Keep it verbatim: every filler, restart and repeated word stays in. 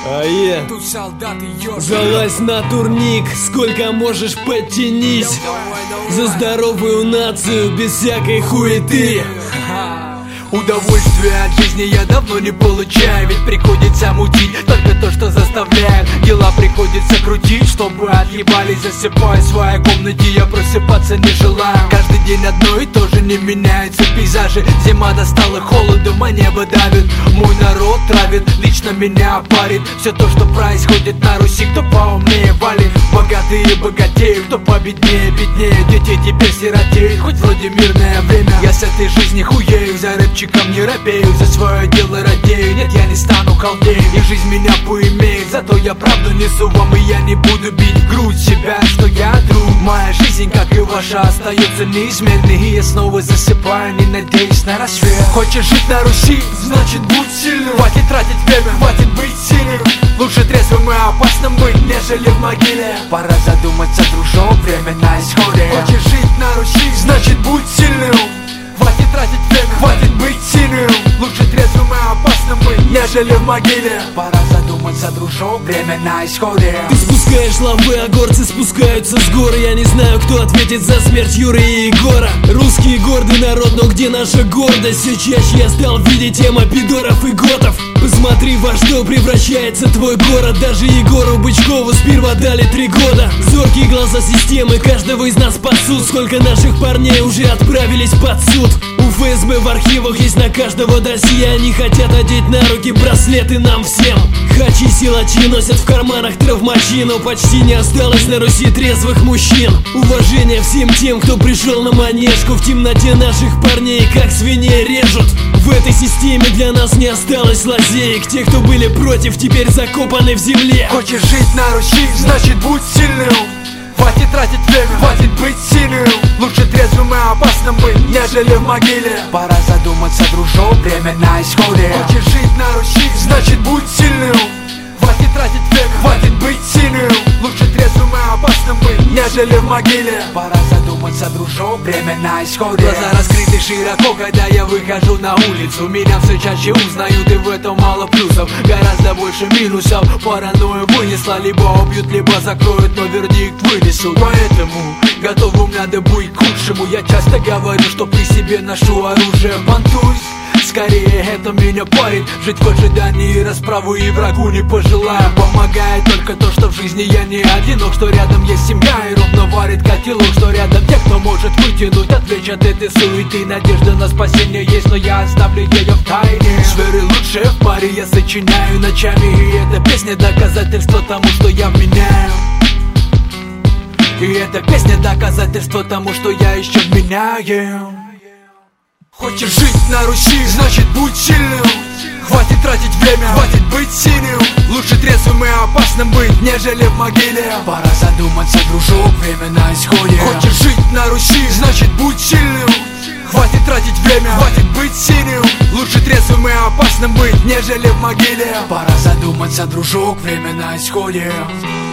А я тут солдаты ёж. залазь на турник, сколько можешь подтянись. За здоровую нацию, без всякой хуеты. Удовольствие от жизни я давно не получаю, ведь приходится мутить только то, что заставляет. Дела приходится крутить, чтобы отъебались. Засыпая в своей комнате, я просыпаться не желаю. Каждый день одно и то же, не меняются пейзажи. Зима достала холодом, а небо давит. Мой народ травит, лично меня парит. Все то, что происходит на Руси, кто поумнее валит. Богатые богатеют, кто победнее беднее. Дети теперь сиротеют, хоть вроде мирное время. Я с этой жизни хуею, за рэпчиком не робею, за свое дело радею. Нет, я не стану халдеем, и жизнь меня поимеет. Зато я правду несу вам, и я не буду бить в грудь себя, что я друг. Моя жизнь, как и ваша, остается неизменной. И я снова засыпаю, не надеясь на рассвет. Хочешь жить на Руси, значит будь сильным. Хватит тратить время, хватит быть сильным. Лучше трезвым и опасным быть, нежели в могиле. Пора задуматься, дружок, время на исходе. Хочешь жить на Руси, значит будь сильным. Хватит тратить время, хватит быть сильным. Лучше трезвым и опасным быть, нежели в могиле. Пора задуматься, дружок, время на исходе. Ты спускаешь лавы, а горцы спускаются с гор. Я не знаю, кто ответит за смерть Юры и Егора. Русский гордый народ, но где наша гордость? Все чаще я стал видеть тема пидоров и готов. Посмотри, во что превращается твой город. Даже Егору Бычкову сперва дали три года. Зоркие глаза системы каждого из нас пасут. Сколько наших парней уже отправились под суд. У эф эс бэ в архивах есть на каждого досье. Они хотят одеть на руки браслеты нам всем. Хачи силачи носят в карманах травмачи, но почти не осталось на Руси трезвых мужчин. Уважение всем тем, кто пришел на манежку. В темноте наших парней как свиней режут. В этой системе для нас не осталось лазеек. Те, кто были против, теперь закопаны в земле. Хочешь жить на Руси, значит будь сильным. Хватит тратить время, хватит быть сильным. Лучше трезвым и опасным быть, нежели в могиле. Пора задуматься, дружок, время на исходе. Хочешь жить на Руси, значит будь сильным. Хватит тратить время, хватит быть сильным. Лучше трезвым и опасным быть, нежели в могиле. Пора задуматься, дружок, время на исходе. Глаза раскрыты широко, когда я выхожу на улицу. Меня все чаще узнают, и в этом мало плюсов, гораздо больше минусов. Паранойю вынесла, либо убьют, либо закроют, но вердикт вынесут. Поэтому готовым надо быть к худшему. Я часто говорю, что при себе ношу оружие. Понтуюсь, скорее это меня парит. Жить в ожидании расправы и врагу не пожелаю. Помогает только то, что в жизни я не одинок, что рядом есть семья и ровно варит котелок, что рядом те, кто может вытянуть, отвлечь от этой суеты. Надежда на спасение есть, но я оставлю ее в тайне. Сферы лучшие в паре я сочиняю ночами, и эта песня доказательство тому, что я вменяю. И эта песня доказательство тому, что я еще вменяю. Хочешь жить на Руси, значит будь сильным. Хватит тратить время, хватит быть сильным. Лучше трезвым и опасным быть, нежели в могиле. Пора задуматься, дружок, время на исходе. Хочешь жить на Руси, значит будь сильным. Хватит тратить время, хватит быть сильным. Лучше трезвым и опасным быть, нежели в могиле. Пора задуматься, дружок, время на исходе.